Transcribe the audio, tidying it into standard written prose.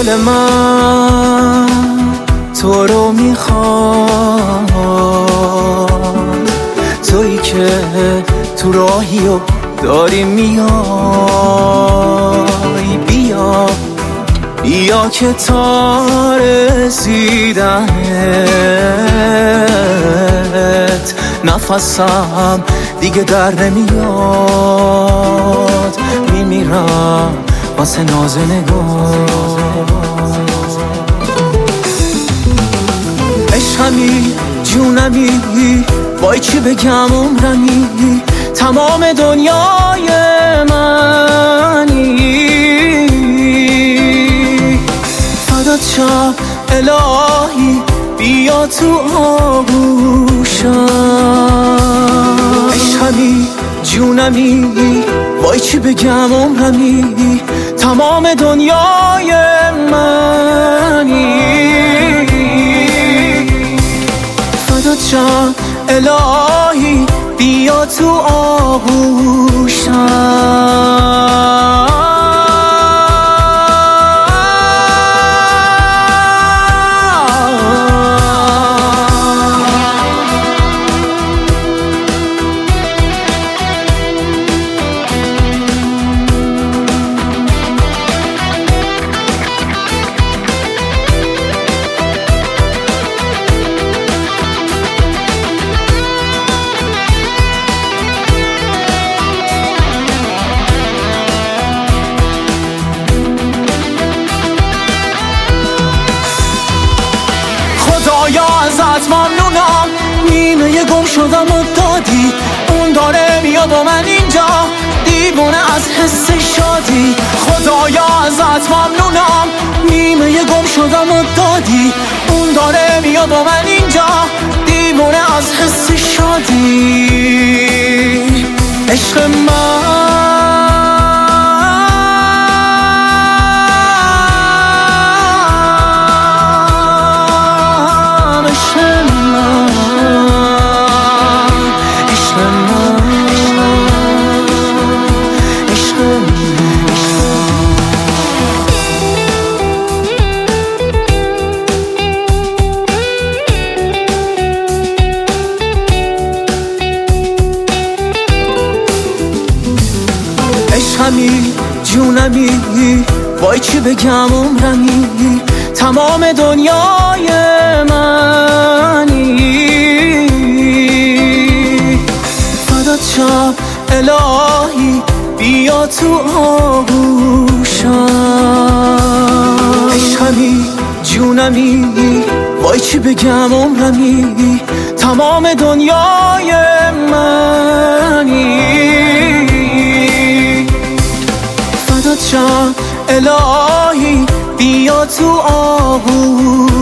دل من تو رو میخواد، تویی که تو راهی و داری میای. بیا بیا که تا رسیدنت نفسم دیگه در نمیاد. میمیرم واسه ناز نگاه. عشقمی جونمی وای چی بگم عمرمی، تمام دنیای منی. فدات شم الهی بیا تو آغوشم. عشقمی جونمی وای چی بگم عمرمی، تمام دنیای منی. فدات شم الهی بیا تو آغوشم. خدایا ازت ممنونم، نیمه گم شدم و دادی. اون داره میاد و من اینجا دیوونه از حس شادی. خدایا ازت ممنونم، نیمه گم شدم و دادی. اون داره میاد و من اینجا دیوونه از حس شادی. عشق عشقمی جونمی وای چی بگم عمرمی، تمام دنیای منی. فدات شم الهی بیا تو آغوشم. عشقمی جونمی وای چی بگم عمرمی، تمام دنیای منی. فدات شم الهی بیا تو آغوشم.